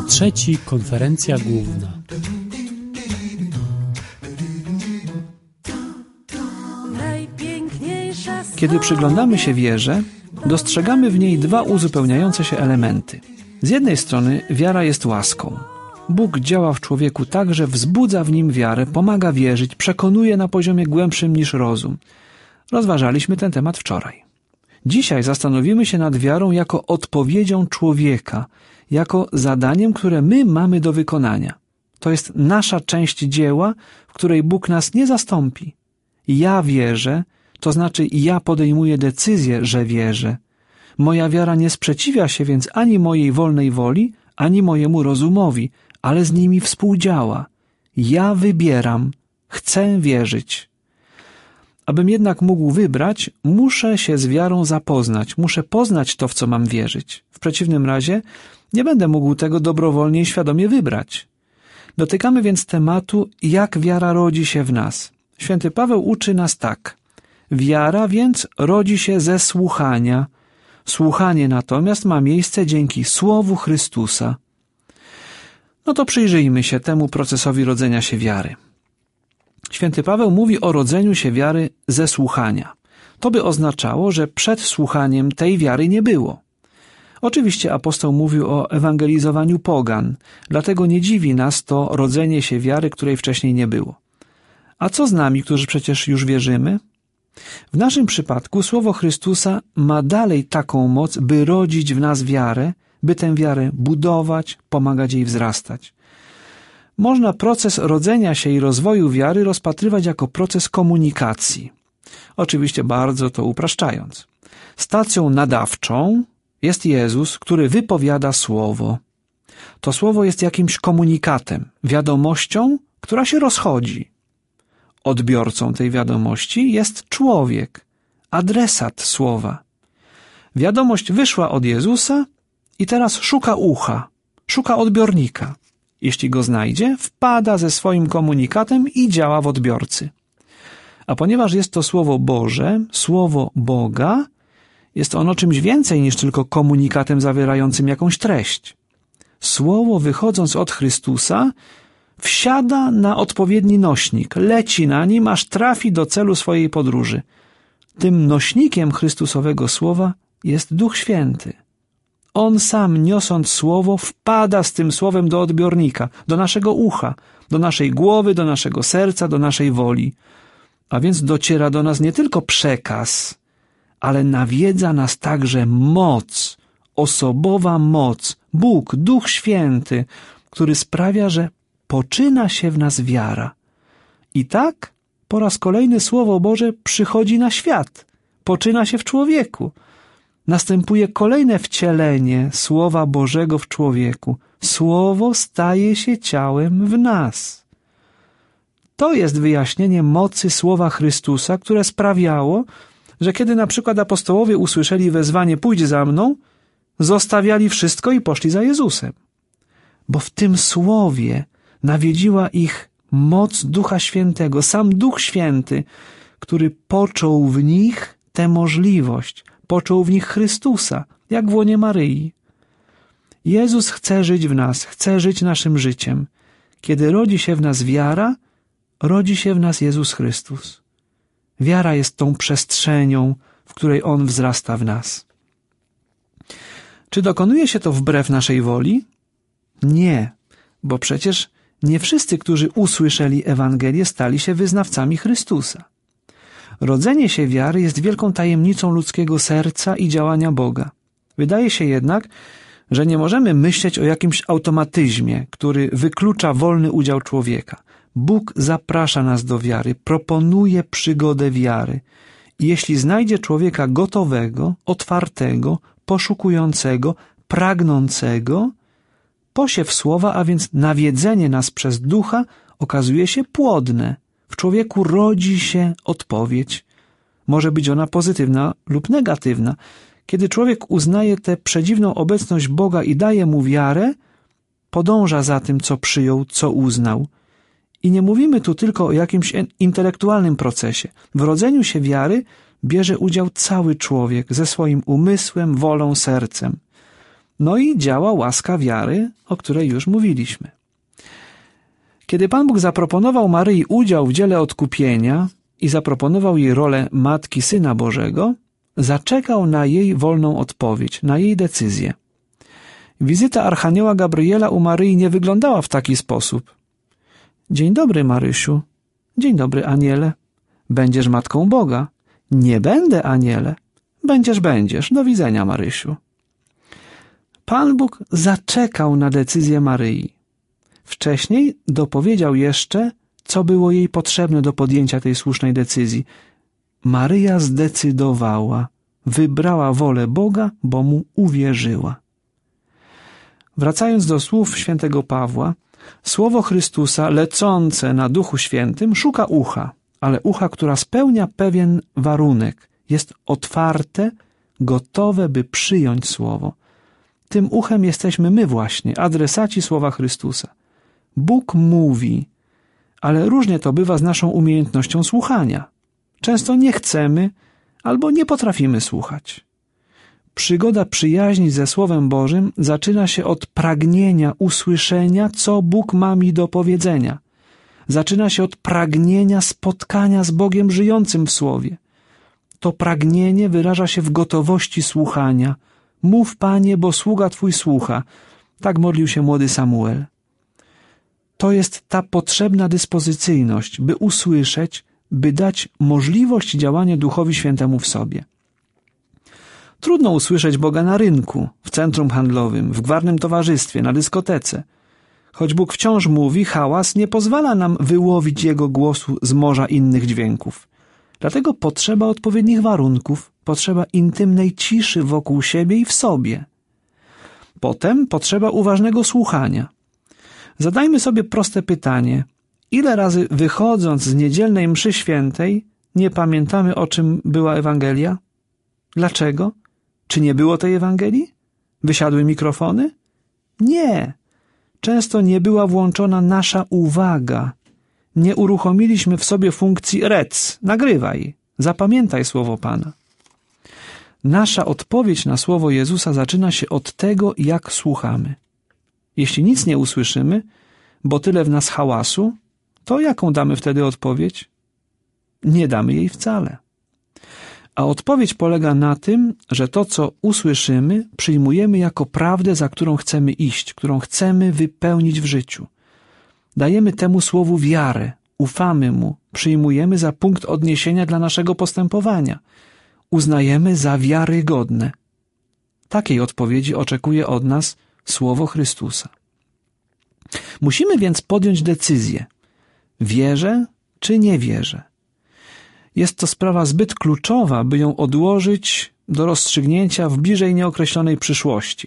3. Konferencja główna. Kiedy przyglądamy się wierze, dostrzegamy w niej dwa uzupełniające się elementy. Z jednej strony wiara jest łaską. Bóg działa w człowieku tak, że wzbudza w nim wiarę, pomaga wierzyć, przekonuje na poziomie głębszym niż rozum. Rozważaliśmy ten temat wczoraj. Dzisiaj zastanowimy się nad wiarą jako odpowiedzią człowieka, jako zadaniem, które my mamy do wykonania. To jest nasza część dzieła, w której Bóg nas nie zastąpi. Ja wierzę, to znaczy ja podejmuję decyzję, że wierzę. Moja wiara nie sprzeciwia się więc ani mojej wolnej woli, ani mojemu rozumowi, ale z nimi współdziała. Ja wybieram, chcę wierzyć. Abym jednak mógł wybrać, muszę się z wiarą zapoznać, muszę poznać to, w co mam wierzyć. W przeciwnym razie nie będę mógł tego dobrowolnie i świadomie wybrać. Dotykamy więc tematu, jak wiara rodzi się w nas. Święty Paweł uczy nas tak. Wiara więc rodzi się ze słuchania. Słuchanie natomiast ma miejsce dzięki Słowu Chrystusa. No to przyjrzyjmy się temu procesowi rodzenia się wiary. Święty Paweł mówi o rodzeniu się wiary ze słuchania. To by oznaczało, że przed słuchaniem tej wiary nie było. Oczywiście apostoł mówił o ewangelizowaniu pogan, dlatego nie dziwi nas to rodzenie się wiary, której wcześniej nie było. A co z nami, którzy przecież już wierzymy? W naszym przypadku Słowo Chrystusa ma dalej taką moc, by rodzić w nas wiarę, by tę wiarę budować, pomagać jej wzrastać. Można proces rodzenia się i rozwoju wiary rozpatrywać jako proces komunikacji. Oczywiście bardzo to upraszczając. Stacją nadawczą jest Jezus, który wypowiada Słowo. To Słowo jest jakimś komunikatem, wiadomością, która się rozchodzi. Odbiorcą tej wiadomości jest człowiek, adresat Słowa. Wiadomość wyszła od Jezusa i teraz szuka ucha, szuka odbiornika. Jeśli go znajdzie, wpada ze swoim komunikatem i działa w odbiorcy. A ponieważ jest to Słowo Boże, Słowo Boga, jest ono czymś więcej niż tylko komunikatem zawierającym jakąś treść. Słowo, wychodząc od Chrystusa, wsiada na odpowiedni nośnik, leci na nim, aż trafi do celu swojej podróży. Tym nośnikiem Chrystusowego Słowa jest Duch Święty. On sam, niosąc Słowo, wpada z tym Słowem do odbiornika, do naszego ucha, do naszej głowy, do naszego serca, do naszej woli. A więc dociera do nas nie tylko przekaz, ale nawiedza nas także moc, osobowa moc, Bóg, Duch Święty, który sprawia, że poczyna się w nas wiara. I tak po raz kolejny Słowo Boże przychodzi na świat, poczyna się w człowieku. Następuje kolejne wcielenie Słowa Bożego w człowieku. Słowo staje się ciałem w nas. To jest wyjaśnienie mocy Słowa Chrystusa, które sprawiało, że kiedy na przykład apostołowie usłyszeli wezwanie pójdź za mną, zostawiali wszystko i poszli za Jezusem. Bo w tym Słowie nawiedziła ich moc Ducha Świętego, sam Duch Święty, który począł w nich tę możliwość, począł w nich Chrystusa, jak w łonie Maryi. Jezus chce żyć w nas, chce żyć naszym życiem. Kiedy rodzi się w nas wiara, rodzi się w nas Jezus Chrystus. Wiara jest tą przestrzenią, w której On wzrasta w nas. Czy dokonuje się to wbrew naszej woli? Nie, bo przecież nie wszyscy, którzy usłyszeli Ewangelię, stali się wyznawcami Chrystusa. Rodzenie się wiary jest wielką tajemnicą ludzkiego serca i działania Boga. Wydaje się jednak, że nie możemy myśleć o jakimś automatyzmie, który wyklucza wolny udział człowieka. Bóg zaprasza nas do wiary, proponuje przygodę wiary. I jeśli znajdzie człowieka gotowego, otwartego, poszukującego, pragnącego, posiew słowa, a więc nawiedzenie nas przez Ducha okazuje się płodne. W człowieku rodzi się odpowiedź. Może być ona pozytywna lub negatywna. Kiedy człowiek uznaje tę przedziwną obecność Boga i daje mu wiarę, podąża za tym, co przyjął, co uznał. I nie mówimy tu tylko o jakimś intelektualnym procesie. W rodzeniu się wiary bierze udział cały człowiek ze swoim umysłem, wolą, sercem. No i działa łaska wiary, o której już mówiliśmy. Kiedy Pan Bóg zaproponował Maryi udział w dziele odkupienia i zaproponował jej rolę Matki Syna Bożego, zaczekał na jej wolną odpowiedź, na jej decyzję. Wizyta Archanioła Gabriela u Maryi nie wyglądała w taki sposób. Dzień dobry, Marysiu. Dzień dobry, Aniele. Będziesz Matką Boga. Nie będę, Aniele. Będziesz. Do widzenia, Marysiu. Pan Bóg zaczekał na decyzję Maryi. Wcześniej dopowiedział jeszcze, co było jej potrzebne do podjęcia tej słusznej decyzji. Maryja zdecydowała, wybrała wolę Boga, bo mu uwierzyła. Wracając do słów świętego Pawła, słowo Chrystusa lecące na Duchu Świętym szuka ucha, ale ucha, która spełnia pewien warunek, jest otwarte, gotowe, by przyjąć słowo. Tym uchem jesteśmy my właśnie, adresaci słowa Chrystusa. Bóg mówi, ale różnie to bywa z naszą umiejętnością słuchania. Często nie chcemy albo nie potrafimy słuchać. Przygoda przyjaźni ze Słowem Bożym zaczyna się od pragnienia usłyszenia, co Bóg ma mi do powiedzenia. Zaczyna się od pragnienia spotkania z Bogiem żyjącym w Słowie. To pragnienie wyraża się w gotowości słuchania. Mów, Panie, bo sługa Twój słucha. Tak modlił się młody Samuel. To jest ta potrzebna dyspozycyjność, by usłyszeć, by dać możliwość działania Duchowi Świętemu w sobie. Trudno usłyszeć Boga na rynku, w centrum handlowym, w gwarnym towarzystwie, na dyskotece. Choć Bóg wciąż mówi, hałas nie pozwala nam wyłowić Jego głosu z morza innych dźwięków. Dlatego potrzeba odpowiednich warunków, potrzeba intymnej ciszy wokół siebie i w sobie. Potem potrzeba uważnego słuchania. Zadajmy sobie proste pytanie. Ile razy wychodząc z niedzielnej mszy świętej nie pamiętamy, o czym była Ewangelia? Dlaczego? Czy nie było tej Ewangelii? Wysiadły mikrofony? Nie. Często nie była włączona nasza uwaga. Nie uruchomiliśmy w sobie funkcji rec. Nagrywaj. Zapamiętaj słowo Pana. Nasza odpowiedź na słowo Jezusa zaczyna się od tego, jak słuchamy. Jeśli nic nie usłyszymy, bo tyle w nas hałasu, to jaką damy wtedy odpowiedź? Nie damy jej wcale. A odpowiedź polega na tym, że to, co usłyszymy, przyjmujemy jako prawdę, za którą chcemy iść, którą chcemy wypełnić w życiu. Dajemy temu słowu wiarę, ufamy mu, przyjmujemy za punkt odniesienia dla naszego postępowania. Uznajemy za wiarygodne. Takiej odpowiedzi oczekuje od nas słowo Chrystusa. Musimy więc podjąć decyzję. Wierzę czy nie wierzę? Jest to sprawa zbyt kluczowa, by ją odłożyć do rozstrzygnięcia w bliżej nieokreślonej przyszłości.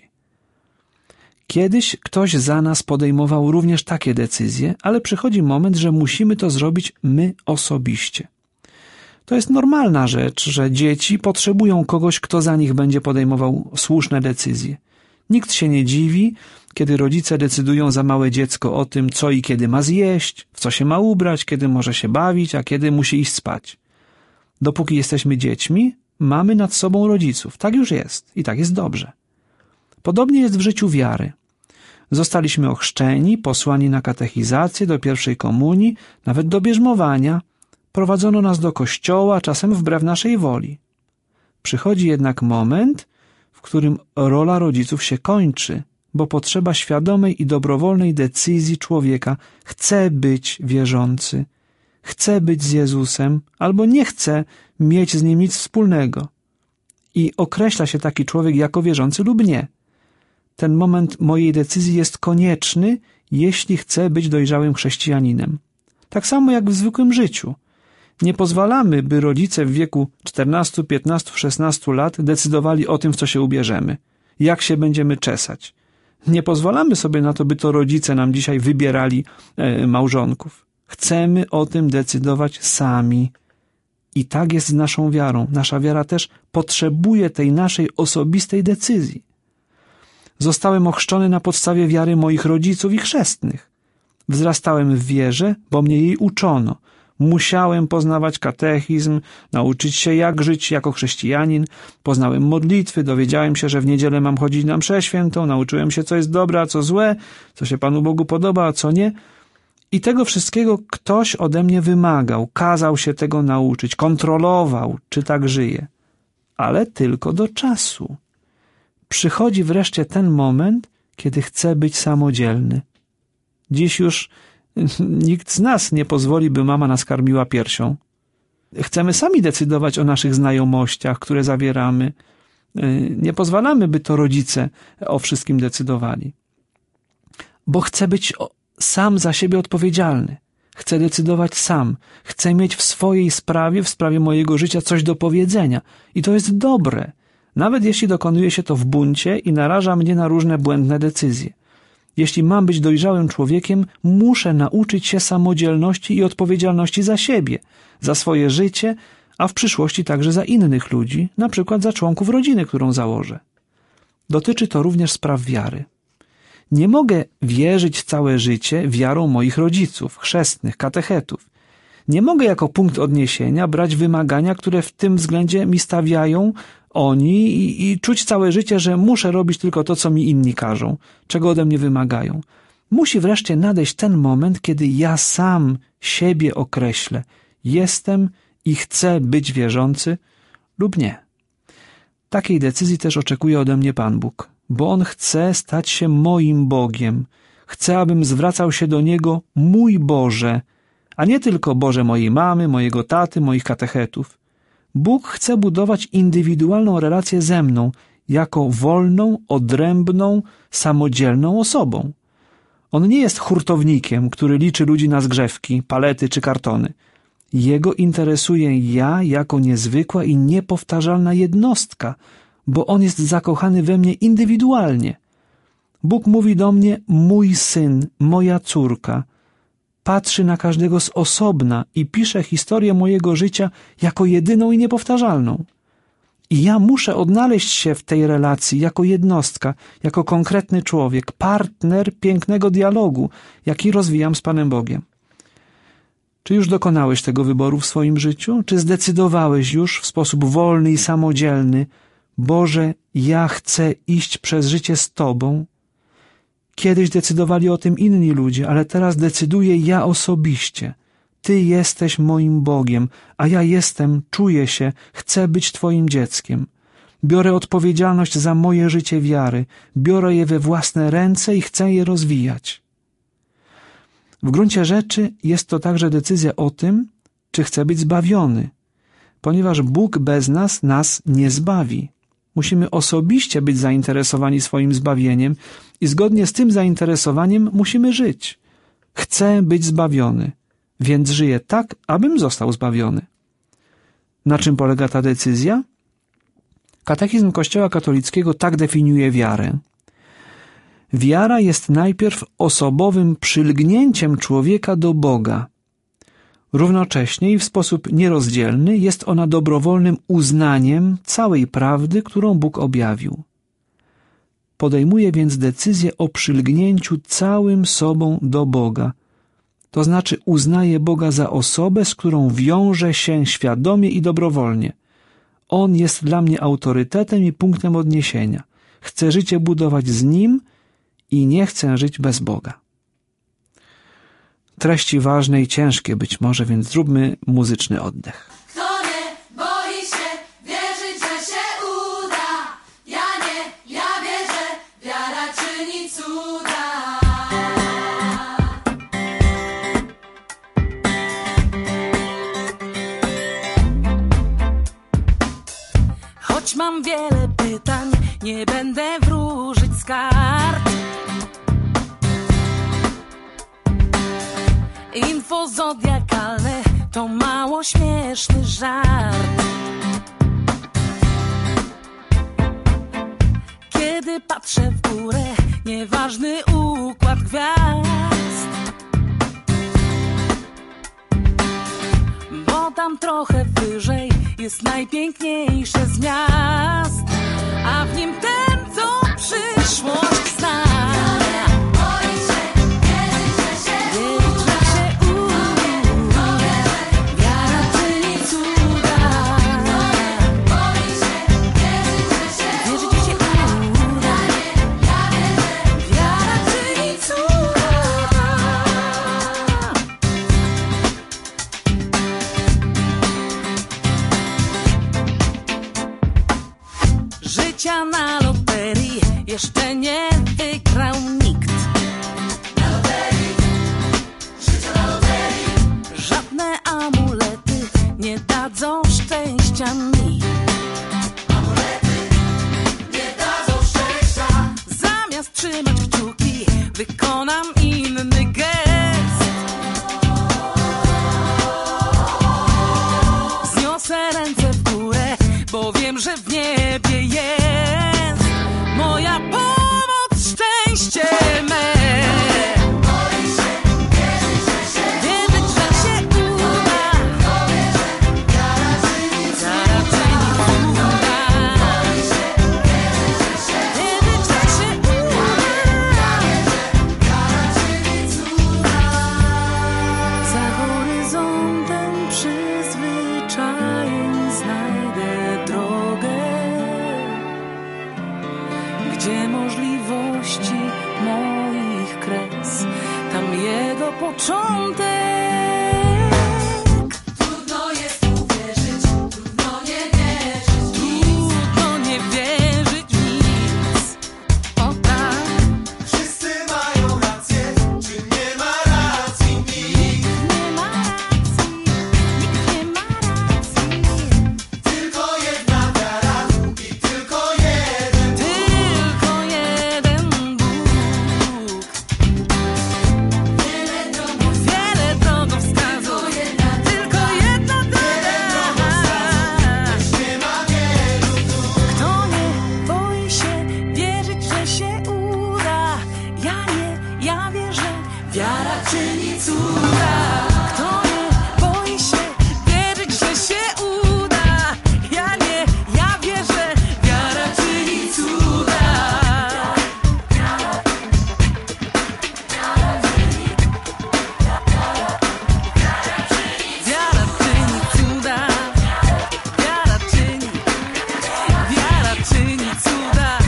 Kiedyś ktoś za nas podejmował również takie decyzje, ale przychodzi moment, że musimy to zrobić my osobiście. To jest normalna rzecz, że dzieci potrzebują kogoś, kto za nich będzie podejmował słuszne decyzje. Nikt się nie dziwi, kiedy rodzice decydują za małe dziecko o tym, co i kiedy ma zjeść, w co się ma ubrać, kiedy może się bawić, a kiedy musi iść spać. Dopóki jesteśmy dziećmi, mamy nad sobą rodziców. Tak już jest i tak jest dobrze. Podobnie jest w życiu wiary. Zostaliśmy ochrzczeni, posłani na katechizację, do pierwszej komunii, nawet do bierzmowania. Prowadzono nas do kościoła, czasem wbrew naszej woli. Przychodzi jednak moment, w którym rola rodziców się kończy, bo potrzeba świadomej i dobrowolnej decyzji człowieka. Chce być wierzący, chce być z Jezusem, albo nie chce mieć z Nim nic wspólnego. I określa się taki człowiek jako wierzący lub nie. Ten moment mojej decyzji jest konieczny, jeśli chcę być dojrzałym chrześcijaninem. Tak samo jak w zwykłym życiu. Nie pozwalamy, by rodzice w wieku 14, 15, 16 lat decydowali o tym, w co się ubierzemy, jak się będziemy czesać. Nie pozwalamy sobie na to, by to rodzice nam dzisiaj wybierali małżonków. Chcemy o tym decydować sami. I tak jest z naszą wiarą. Nasza wiara też potrzebuje tej naszej osobistej decyzji. Zostałem ochrzczony na podstawie wiary moich rodziców i chrzestnych. Wzrastałem w wierze, bo mnie jej uczono. Musiałem poznawać katechizm, nauczyć się jak żyć jako chrześcijanin. Poznałem modlitwy, dowiedziałem się, że w niedzielę mam chodzić na mszę świętą, nauczyłem się, co jest dobre, a co złe, co się Panu Bogu podoba, a co nie. I tego wszystkiego ktoś ode mnie wymagał, kazał się tego nauczyć, kontrolował, czy tak żyję. Ale tylko do czasu. Przychodzi wreszcie ten moment, kiedy chcę być samodzielny. Dziś już nikt z nas nie pozwoli, by mama nas karmiła piersią. Chcemy sami decydować o naszych znajomościach, które zawieramy. Nie pozwalamy, by to rodzice o wszystkim decydowali. Bo chcę być sam za siebie odpowiedzialny. Chcę decydować sam. Chcę mieć w swojej sprawie, w sprawie mojego życia coś do powiedzenia. I to jest dobre. Nawet jeśli dokonuje się to w buncie i naraża mnie na różne błędne decyzje. Jeśli mam być dojrzałym człowiekiem, muszę nauczyć się samodzielności i odpowiedzialności za siebie, za swoje życie, a w przyszłości także za innych ludzi, na przykład za członków rodziny, którą założę. Dotyczy to również spraw wiary. Nie mogę wierzyć całe życie wiarą moich rodziców, chrzestnych, katechetów. Nie mogę jako punkt odniesienia brać wymagania, które w tym względzie mi stawiają oni i czuć całe życie, że muszę robić tylko to, co mi inni każą, czego ode mnie wymagają. Musi wreszcie nadejść ten moment, kiedy ja sam siebie określę. Jestem i chcę być wierzący lub nie. Takiej decyzji też oczekuje ode mnie Pan Bóg, bo On chce stać się moim Bogiem. Chce, abym zwracał się do Niego mój Boże, a nie tylko Boże mojej mamy, mojego taty, moich katechetów. Bóg chce budować indywidualną relację ze mną, jako wolną, odrębną, samodzielną osobą. On nie jest hurtownikiem, który liczy ludzi na zgrzewki, palety czy kartony. Jego interesuje ja jako niezwykła i niepowtarzalna jednostka, bo On jest zakochany we mnie indywidualnie. Bóg mówi do mnie, mój syn, moja córka. Patrzy na każdego z osobna i pisze historię mojego życia jako jedyną i niepowtarzalną. I ja muszę odnaleźć się w tej relacji jako jednostka, jako konkretny człowiek, partner pięknego dialogu, jaki rozwijam z Panem Bogiem. Czy już dokonałeś tego wyboru w swoim życiu? Czy zdecydowałeś już w sposób wolny i samodzielny, Boże, ja chcę iść przez życie z Tobą? Kiedyś decydowali o tym inni ludzie, ale teraz decyduję ja osobiście. Ty jesteś moim Bogiem, a ja czuję się, chcę być Twoim dzieckiem. Biorę odpowiedzialność za moje życie wiary, biorę je we własne ręce i chcę je rozwijać. W gruncie rzeczy jest to także decyzja o tym, czy chcę być zbawiony, ponieważ Bóg bez nas nie zbawi. Musimy osobiście być zainteresowani swoim zbawieniem i zgodnie z tym zainteresowaniem musimy żyć. Chcę być zbawiony, więc żyję tak, abym został zbawiony. Na czym polega ta decyzja? Katechizm Kościoła katolickiego tak definiuje wiarę. Wiara jest najpierw osobowym przylgnięciem człowieka do Boga. Równocześnie i w sposób nierozdzielny jest ona dobrowolnym uznaniem całej prawdy, którą Bóg objawił. Podejmuje więc decyzję o przylgnięciu całym sobą do Boga. To znaczy uznaje Boga za osobę, z którą wiąże się świadomie i dobrowolnie. On jest dla mnie autorytetem i punktem odniesienia. Chcę życie budować z Nim i nie chcę żyć bez Boga. Treści ważne i ciężkie być może, więc zróbmy muzyczny oddech. Kto nie boi się wierzyć, że się uda? Ja nie, ja wierzę, wiara czyni cuda. Choć mam wiele pytań, nie będę wróżyć z kart. Info zodiakalne to mało śmieszny żart. Kiedy patrzę w górę, nieważny układ gwiazd, bo tam trochę wyżej jest najpiękniejsze z miast, a w nim ten, co przyszłość zna. Boi się wierzyć, że się uda. szczęścia na loterii jeszcze nie wygrał nikt. Na loterii, życia na loterii. Żadne amulety nie dadzą szczęścia mi. Amulety nie dadzą szczęścia. Zamiast trzymać kciuki, wykonam inny gest. Zniosę ręce w górę, bo wiem, że w niebie jest moja pomoc, szczęście me. Boi się, wierzyć, że się Wierzyć, że się uda. kto wie, że wiara czyni Wiara czyni cuda. Boi się, wierzyć, że się Wierzyć, że się uda. wiara czyni cuda. Za horyzontem przyzwyczajeń znajdę drogę, gdzie możliwości moich kres, tam jego początek. Trudno jest uwierzyć, trudno nie wierzyć. Trudno nie wierzyć w nic. O tak, Wszyscy mają rację, czy nie ma racji nikt? nie ma racji, nikt nie ma racji. Tylko jedna wiara i tylko jeden Tylko jeden Bóg. Wiele drogowskazów, tylko jedna droga. nie ma wielu. Kto nie boi się wierzyć, że się uda? Ja nie, ja wierzę, wiara czyni cuda. Kto nie boi się wierzyć, że się uda? Ja nie, ja wierzę, wiara czyni cuda. Wiara czyni cuda. Wiara czyni cuda.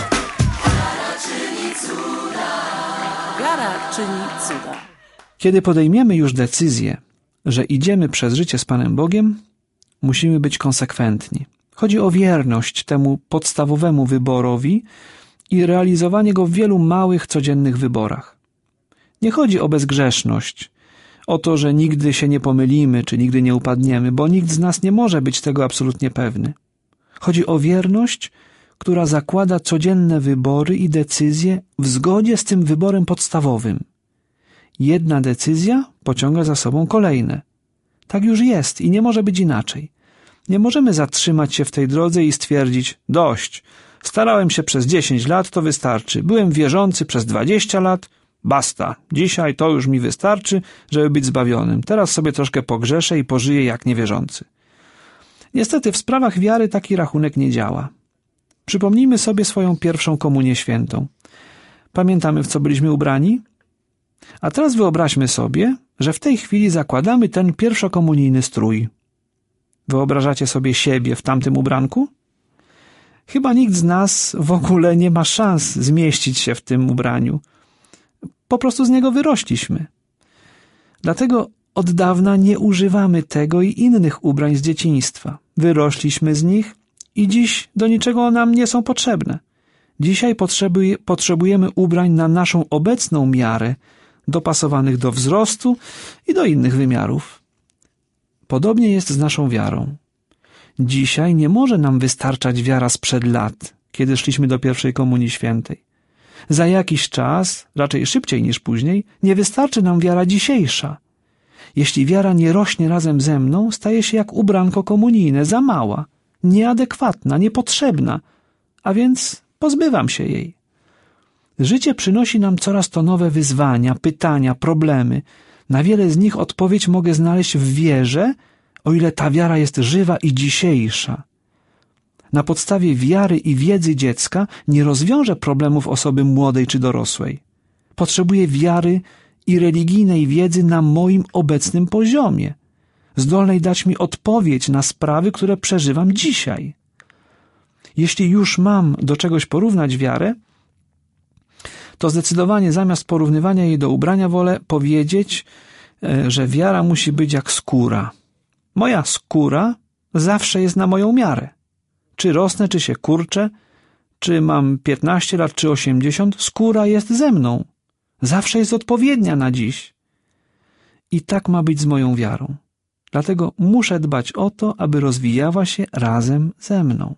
Wiara czyni cuda. Kiedy podejmiemy już decyzję, że idziemy przez życie z Panem Bogiem, musimy być konsekwentni. Chodzi o wierność temu podstawowemu wyborowi i realizowanie go w wielu małych, codziennych wyborach. Nie chodzi o bezgrzeszność, o to, że nigdy się nie pomylimy, czy nigdy nie upadniemy, bo nikt z nas nie może być tego absolutnie pewny. Chodzi o wierność, która zakłada codzienne wybory i decyzje w zgodzie z tym wyborem podstawowym. Jedna decyzja pociąga za sobą kolejne. Tak już jest i nie może być inaczej. Nie możemy zatrzymać się w tej drodze i stwierdzić: dość, starałem się przez 10 lat, to wystarczy. Byłem wierzący przez 20 lat, basta. Dzisiaj to już mi wystarczy, żeby być zbawionym. Teraz sobie troszkę pogrzeszę i pożyję jak niewierzący. Niestety w sprawach wiary taki rachunek nie działa. Przypomnijmy sobie swoją pierwszą komunię świętą. Pamiętamy, w co byliśmy ubrani? A teraz wyobraźmy sobie, że w tej chwili zakładamy ten pierwszokomunijny strój. Wyobrażacie sobie siebie w tamtym ubranku? Chyba nikt z nas w ogóle nie ma szans zmieścić się w tym ubraniu. Po prostu z niego wyrośliśmy. Dlatego od dawna nie używamy tego i innych ubrań z dzieciństwa. Wyrośliśmy z nich i dziś do niczego nam nie są potrzebne. Dzisiaj potrzebujemy ubrań na naszą obecną miarę, dopasowanych do wzrostu i do innych wymiarów. Podobnie jest z naszą wiarą. Dzisiaj nie może nam wystarczać wiara sprzed lat, kiedy szliśmy do pierwszej komunii świętej. Za jakiś czas, raczej szybciej niż później, nie wystarczy nam wiara dzisiejsza. Jeśli wiara nie rośnie razem ze mną, staje się jak ubranko komunijne, za mała, nieadekwatna, niepotrzebna, a więc pozbywam się jej. Życie przynosi nam coraz to nowe wyzwania, pytania, problemy. Na wiele z nich odpowiedź mogę znaleźć w wierze, o ile ta wiara jest żywa i dzisiejsza. Na podstawie wiary i wiedzy dziecka nie rozwiążę problemów osoby młodej czy dorosłej. Potrzebuję wiary i religijnej wiedzy na moim obecnym poziomie, zdolnej dać mi odpowiedź na sprawy, które przeżywam dzisiaj. Jeśli już mam do czegoś porównać wiarę, to zdecydowanie zamiast porównywania jej do ubrania wolę powiedzieć, że wiara musi być jak skóra. Moja skóra zawsze jest na moją miarę. Czy rosnę, czy się kurczę, czy mam 15 lat, czy 80, skóra jest ze mną. Zawsze jest odpowiednia na dziś. I tak ma być z moją wiarą. Dlatego muszę dbać o to, aby rozwijała się razem ze mną.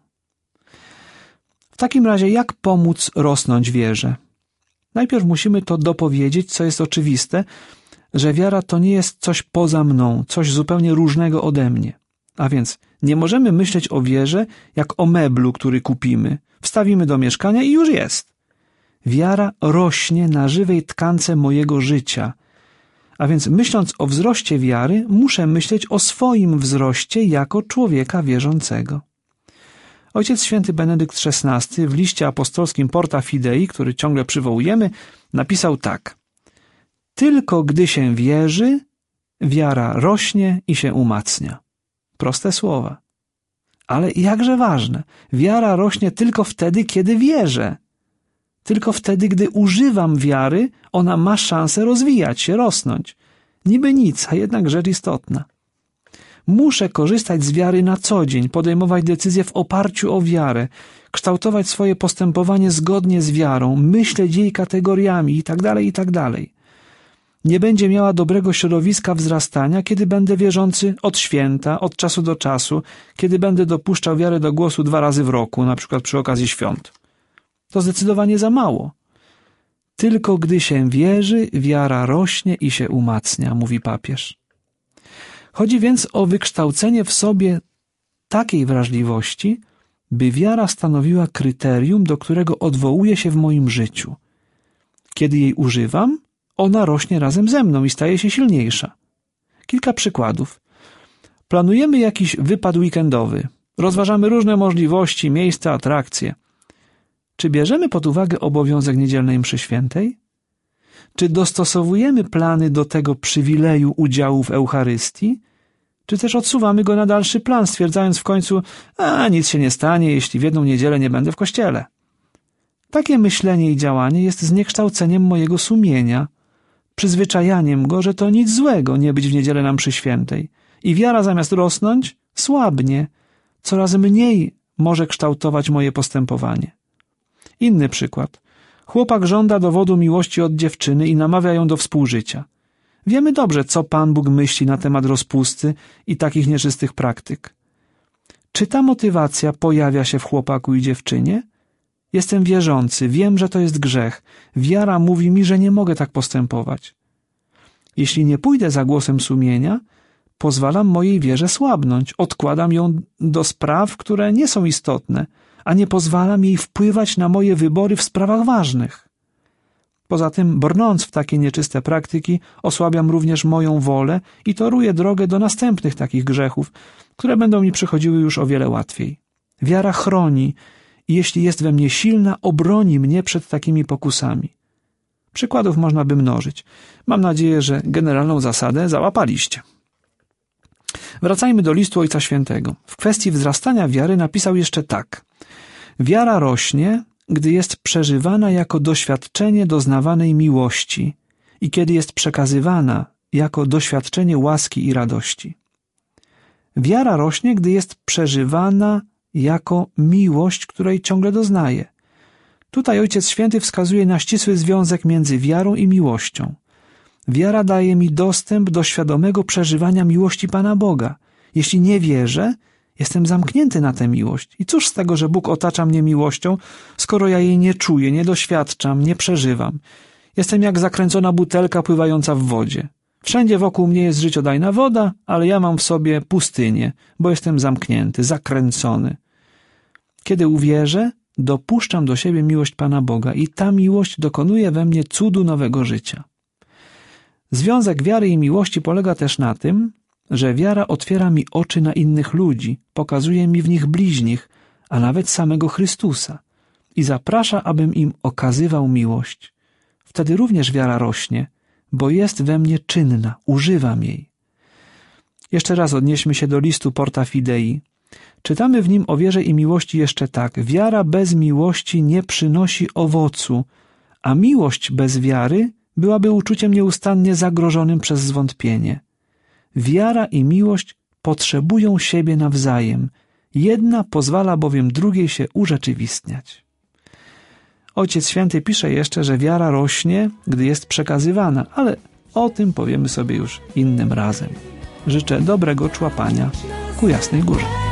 W takim razie, jak pomóc rosnąć wierze? Najpierw musimy to dopowiedzieć, co jest oczywiste, że wiara to nie jest coś poza mną, coś zupełnie różnego ode mnie. A więc nie możemy myśleć o wierze jak o meblu, który kupimy, wstawimy do mieszkania i już jest. Wiara rośnie na żywej tkance mojego życia. A więc myśląc o wzroście wiary, muszę myśleć o swoim wzroście jako człowieka wierzącego. Ojciec święty Benedykt XVI w liście apostolskim Porta Fidei, który ciągle przywołujemy, napisał tak: tylko gdy się wierzy, wiara rośnie i się umacnia. Proste słowa. Ale jakże ważne. Wiara rośnie tylko wtedy, kiedy wierzę. Tylko wtedy, gdy używam wiary, ona ma szansę rozwijać się, rosnąć. Niby nic, a jednak rzecz istotna. Muszę korzystać z wiary na co dzień, podejmować decyzje w oparciu o wiarę, kształtować swoje postępowanie zgodnie z wiarą, myśleć jej kategoriami itd., itd. Nie będzie miała dobrego środowiska wzrastania, kiedy będę wierzący od święta, od czasu do czasu, kiedy będę dopuszczał wiarę do głosu 2 razy w roku, na przykład przy okazji świąt. To zdecydowanie za mało. Tylko gdy się wierzy, wiara rośnie i się umacnia, mówi papież. Chodzi więc o wykształcenie w sobie takiej wrażliwości, by wiara stanowiła kryterium, do którego odwołuję się w moim życiu. Kiedy jej używam, ona rośnie razem ze mną i staje się silniejsza. Kilka przykładów. Planujemy jakiś wypad weekendowy. Rozważamy różne możliwości, miejsca, atrakcje. Czy bierzemy pod uwagę obowiązek niedzielnej mszy świętej? Czy dostosowujemy plany do tego przywileju udziału w Eucharystii? Czy też odsuwamy go na dalszy plan, stwierdzając w końcu, nic się nie stanie, jeśli w jedną niedzielę nie będę w kościele? Takie myślenie i działanie jest zniekształceniem mojego sumienia, przyzwyczajaniem go, że to nic złego nie być w niedzielę na mszy świętej. I wiara zamiast rosnąć, słabnie, coraz mniej może kształtować moje postępowanie. Inny przykład. Chłopak żąda dowodu miłości od dziewczyny i namawia ją do współżycia. Wiemy dobrze, co Pan Bóg myśli na temat rozpusty i takich nieczystych praktyk. Czy ta motywacja pojawia się w chłopaku i dziewczynie? Jestem wierzący, wiem, że to jest grzech. Wiara mówi mi, że nie mogę tak postępować. Jeśli nie pójdę za głosem sumienia, pozwalam mojej wierze słabnąć, odkładam ją do spraw, które nie są istotne, a nie pozwalam jej wpływać na moje wybory w sprawach ważnych. Poza tym, brnąc w takie nieczyste praktyki, osłabiam również moją wolę i toruję drogę do następnych takich grzechów, które będą mi przychodziły już o wiele łatwiej. Wiara chroni i jeśli jest we mnie silna, obroni mnie przed takimi pokusami. Przykładów można by mnożyć. Mam nadzieję, że generalną zasadę załapaliście. Wracajmy do listu Ojca Świętego. W kwestii wzrastania wiary napisał jeszcze tak. Wiara rośnie, gdy jest przeżywana jako doświadczenie doznawanej miłości i kiedy jest przekazywana jako doświadczenie łaski i radości. Wiara rośnie, gdy jest przeżywana jako miłość, której ciągle doznaje. Tutaj Ojciec Święty wskazuje na ścisły związek między wiarą i miłością. Wiara daje mi dostęp do świadomego przeżywania miłości Pana Boga. Jeśli nie wierzę, jestem zamknięty na tę miłość. I cóż z tego, że Bóg otacza mnie miłością, skoro ja jej nie czuję, nie doświadczam, nie przeżywam. Jestem jak zakręcona butelka pływająca w wodzie. Wszędzie wokół mnie jest życiodajna woda, ale ja mam w sobie pustynię, bo jestem zamknięty, zakręcony. Kiedy uwierzę, dopuszczam do siebie miłość Pana Boga i ta miłość dokonuje we mnie cudu nowego życia. Związek wiary i miłości polega też na tym, że wiara otwiera mi oczy na innych ludzi, pokazuje mi w nich bliźnich, a nawet samego Chrystusa i zaprasza, abym im okazywał miłość. Wtedy również wiara rośnie, bo jest we mnie czynna, używam jej. Jeszcze raz odnieśmy się do listu Porta Fidei. Czytamy w nim o wierze i miłości jeszcze tak. Wiara bez miłości nie przynosi owocu, a miłość bez wiary byłaby uczuciem nieustannie zagrożonym przez zwątpienie. Wiara i miłość potrzebują siebie nawzajem. Jedna pozwala bowiem drugiej się urzeczywistniać. Ojciec Święty pisze jeszcze, że wiara rośnie, gdy jest przekazywana, ale o tym powiemy sobie już innym razem. Życzę dobrego człapania ku Jasnej Górze.